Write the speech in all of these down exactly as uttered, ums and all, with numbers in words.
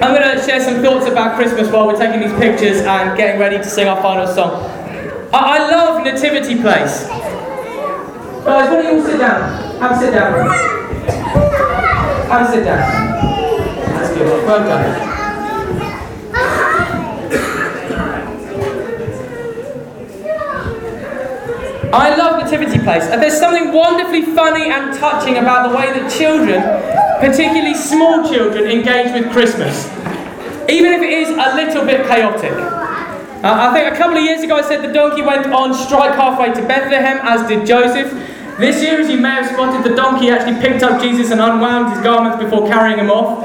I'm going to share some thoughts about Christmas while we're taking these pictures and getting ready to sing our final song. I, I love Nativity Place. Guys, why don't you all sit down? Have a sit down. Have a sit down. That's good. Well done. I love Nativity Place, and there's something wonderfully funny and touching about the way that children, particularly small children, engage with Christmas, even if it is a little bit chaotic. Uh, I think a couple of years ago I said the donkey went on strike halfway to Bethlehem, as did Joseph. This year, as you may have spotted, the donkey actually picked up Jesus and unwound his garments before carrying him off.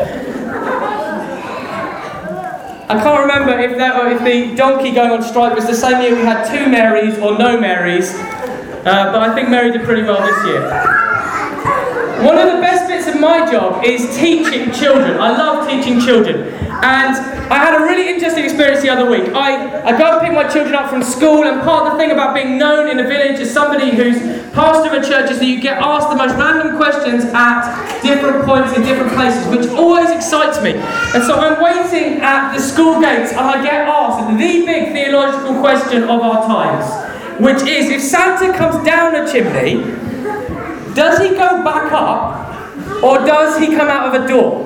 I can't remember if, that, if the donkey going on strike was the same year we had two Marys or no Marys, uh, but I think Mary did pretty well this year. One of the best bits of my job is teaching children. I love teaching children. And I had a really interesting experience the other week. I, I go and pick my children up from school, and part of the thing about being known in a village as somebody who's pastor of a church is that you get asked the most random questions at different points in different places, which always excites me. And so I'm waiting at the school gates, and I get asked the big theological question of our times, which is, if Santa comes down a chimney, does he go back up, or does he come out of a door?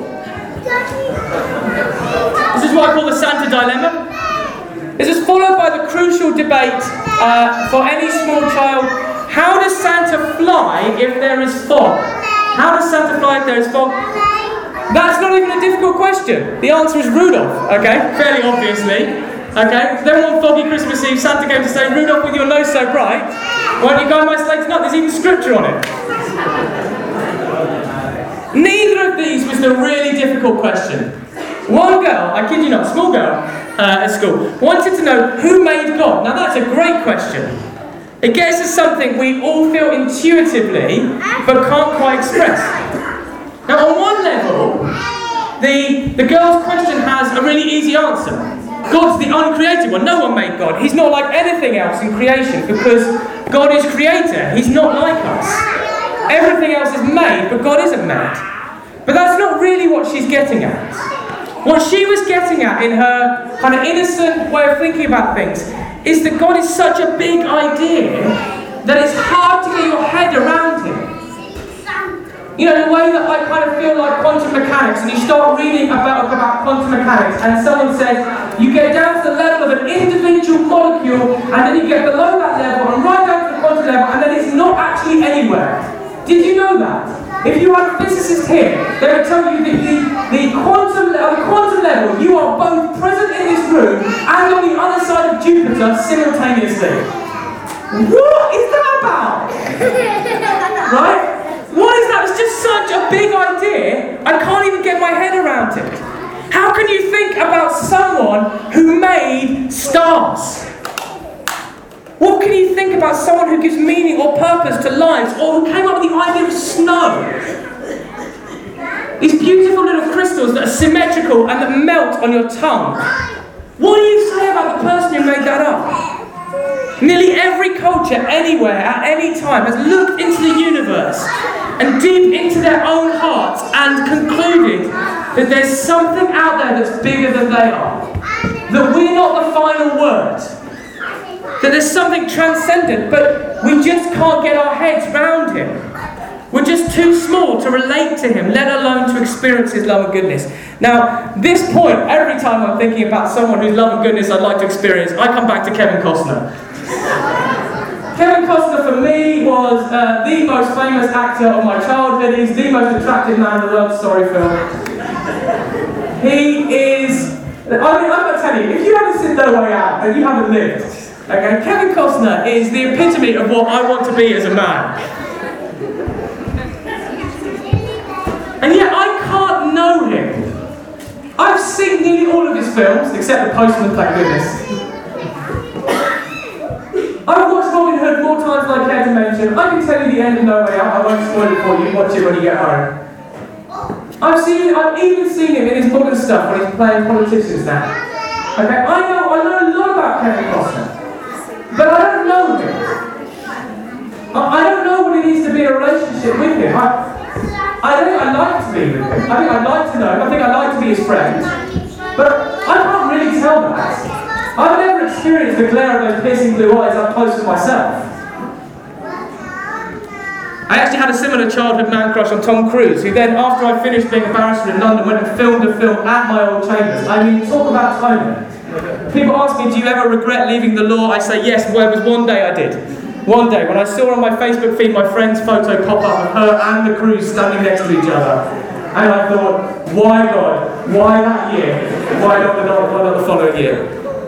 This is what I call the Santa dilemma. This is followed by the crucial debate uh, for any small child. How does Santa fly if there is fog? How does Santa fly if there is fog? That's not even a difficult question. The answer is Rudolph, okay? Fairly obviously. Okay? Then one foggy Christmas Eve, Santa came to say, Rudolph, with your nose so bright, why don't you go on my slate nut? There's even scripture on it. Neither of these was the really difficult question. One girl, I kid you not, a small girl uh, at school, wanted to know who made God. Now that's a great question. It gets us something we all feel intuitively but can't quite express. Now on one level, the, the girl's question has a really easy answer. God's the uncreated one. No one made God. He's not like anything else in creation because God is creator. He's not like us. Everything else is made, but God isn't made. But that's not really what she's getting at. What she was getting at in her kind of innocent way of thinking about things is that God is such a big idea that it's hard to get your head around him. You know, the way that I kind of feel like quantum mechanics, and you start reading about, about quantum mechanics, and someone says, you get down to the level of an individual molecule, and then you get below that level, and right down to the quantum level, and then it's not actually anywhere. Did you know that? If you had a physicist here, they would tell you that the, the, quantum, uh, the quantum level, you are both present in this room and on the other side of Jupiter simultaneously. What is that about? Right? What is that? It's just such a big idea, I can't even get my head around it. How can you think about someone who made stars? What can you think about someone who gives meaning or purpose to lives, or who came up with the idea of snow? These beautiful little crystals that are symmetrical and that melt on your tongue. What do you say about the person who made that up? Nearly every culture, anywhere, at any time, has looked into the universe and deep into their own hearts and concluded that there's something out there that's bigger than they are. That we're not the final word. That there's something transcendent, but we just can't get our heads round him. We're just too small to relate to him, let alone to experience his love and goodness. Now, this point, every time I'm thinking about someone whose love and goodness I'd like to experience, I come back to Kevin Costner. Kevin Costner for me was uh, the most famous actor of my childhood. He's the most attractive man in the world. Sorry, Phil. He is... I mean, I'm going to tell you, if you haven't seen No Way Out and you haven't lived, okay, Kevin Costner is the epitome of what I want to be as a man. And yet I can't know him. I've seen nearly all of his films, except The Postman, thank goodness. I've watched Robin Hood more times than I care to mention. I can tell you the end of No Way Out. I won't spoil it for you. Watch it when you get home. I've seen, I've even seen him in his book and stuff when he's playing politicians now. Okay, I know, I know a lot about Kevin Costner, but I don't know him. I, I don't know what it is to be in a relationship with him. I, I don't think I'd like to be with him. I think I'd like to know him. I think I'd like to be his friend. But I can't really tell that. I've never experienced the glare of those piercing blue eyes up close to myself. I actually had a similar childhood man crush on Tom Cruise, who then, after I finished being a barrister in London, went and filmed a film at my old chambers. I mean, talk about timing. People ask me, do you ever regret leaving the law? I say yes, well, it was one day I did. One day, when I saw on my Facebook feed my friend's photo pop up of her and the Cruise standing next to each other. And I thought, why God? Why that year? Why not the, why not the following year?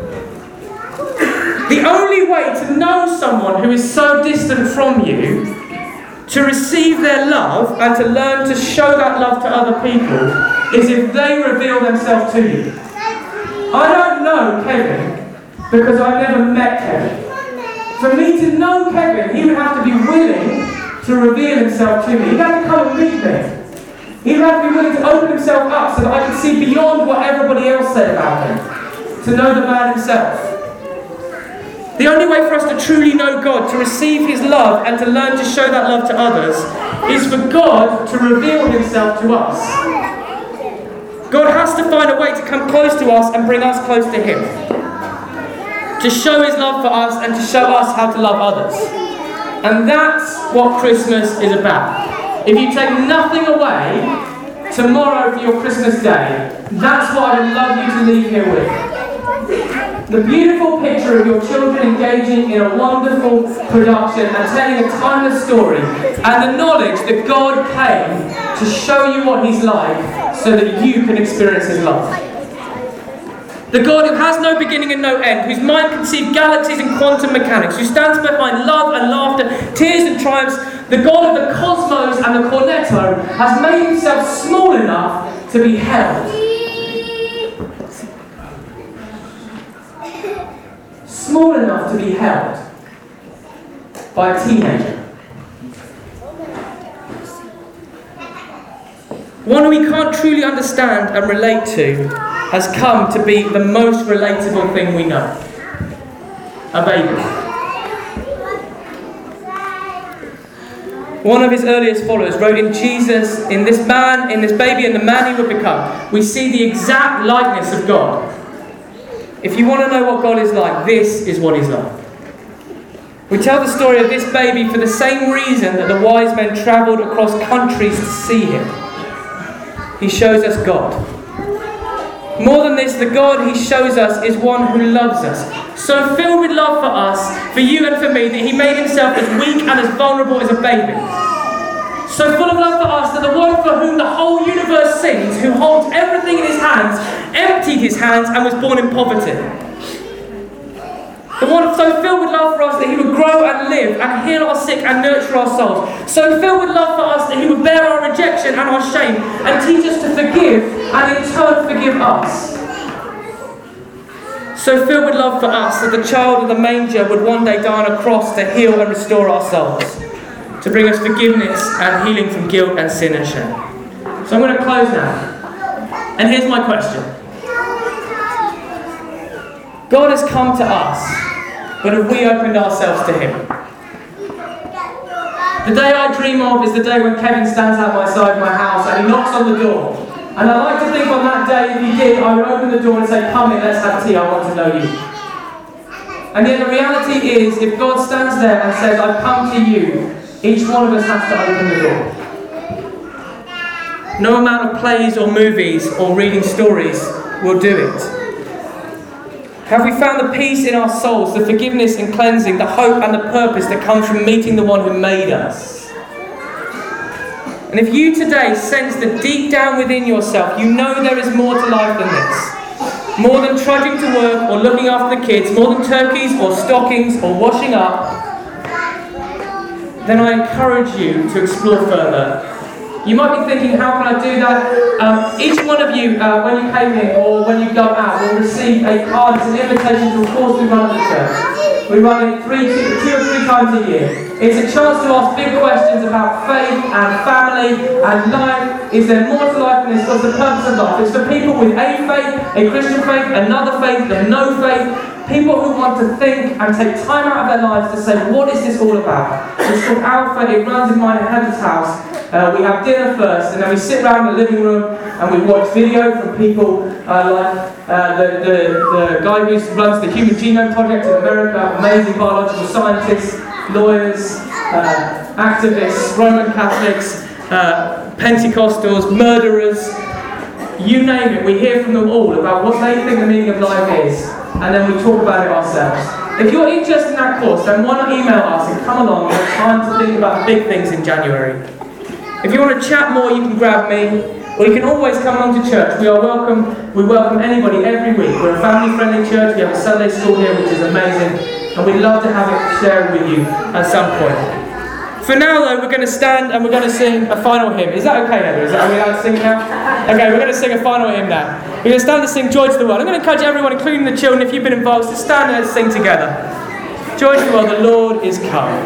The only way to know someone who is so distant from you, to receive their love and to learn to show that love to other people, is if they reveal themselves to you. I don't know Kevin because I've never met Kevin. For me to know Kevin, he would have to be willing to reveal himself to me. He'd have to come and meet me. He'd have to be willing to open himself up so that I could see beyond what everybody else said about him, to know the man himself. The only way for us to truly know God, to receive His love and to learn to show that love to others, is for God to reveal Himself to us. God has to find a way to come close to us and bring us close to Him. To show His love for us and to show us how to love others. And that's what Christmas is about. If you take nothing away tomorrow for your Christmas day, that's what I would love you to leave here with. The beautiful picture of your children engaging in a wonderful production and telling a timeless story, and the knowledge that God came to show you what He's like so that you can experience His love. The God who has no beginning and no end, whose mind conceived galaxies and quantum mechanics, who stands behind love and laughter, tears and triumphs, the God of the cosmos and the cornetto, has made Himself small enough to be held. Small enough to be held by a teenager. One who we can't truly understand and relate to has come to be the most relatable thing we know. A baby. One of His earliest followers wrote, in Jesus, in this man, in this baby and the man He would become, we see the exact likeness of God. If you want to know what God is like, this is what He's like. We tell the story of this baby for the same reason that the wise men travelled across countries to see Him. He shows us God. More than this, the God He shows us is one who loves us. So filled with love for us, for you and for me, that He made Himself as weak and as vulnerable as a baby. So full of love for us that the one for whom the whole universe sings, who holds everything in His hands, emptied His hands and was born in poverty. The one so filled with love for us that He would grow and live and heal our sick and nurture our souls. So filled with love for us that He would bear our rejection and our shame and teach us to forgive and in turn forgive us. So filled with love for us that the child of the manger would one day die on a cross to heal and restore our souls, to bring us forgiveness and healing from guilt and sin and shame. So I'm going to close now. And here's my question. God has come to us, but have we opened ourselves to Him? The day I dream of is the day when Kevin stands outside my house and he knocks on the door. And I like to think on that day, if he did, I would open the door and say, come in, let's have tea, I want to know you. And yet the reality is, if God stands there and says, I've come to you, each one of us has to open the door. No amount of plays or movies or reading stories will do it. Have we found the peace in our souls, the forgiveness and cleansing, the hope and the purpose that comes from meeting the one who made us? And if you today sense that deep down within yourself, you know there is more to life than this, more than trudging to work or looking after the kids, more than turkeys or stockings or washing up, then I encourage you to explore further. You might be thinking, how can I do that? Um, each one of you, uh, when you came in or when you go out, will receive a card. It's an invitation to a course we run at the church. We run it three, two, two or three times a year. It's a chance to ask big questions about faith and family and life. Is there more to life than this? What's the purpose of life? It's for people with a faith, a Christian faith, another faith, and no faith. People who want to think and take time out of their lives to say, what is this all about? It's called Alpha. It runs in mine and Heather's house. Uh, we have dinner first, and then we sit around in the living room, and we watch video from people uh, like uh, the, the, the guy who runs the Human Genome Project in America, amazing biological scientists, lawyers, uh, activists, Roman Catholics, uh, Pentecostals, murderers, you name it. We hear from them all about what they think the meaning of life is, and then we talk about it ourselves. If you're interested in that course, then why not email us and come along. We've got time to think about big things in January. If you want to chat more, you can grab me, or you can always come along to church. We are welcome. We welcome anybody every week. We're a family-friendly church. We have a Sunday school here, which is amazing, and we'd love to have it shared with you at some point. For now, though, we're going to stand and we're going to sing a final hymn. Is that okay, Heather? Is that, are we allowed to sing now? Okay, we're going to sing a final hymn now. We're going to stand and sing Joy to the World. I'm going to encourage everyone, including the children, if you've been involved, to stand there and sing together. Joy to the world, the Lord is come.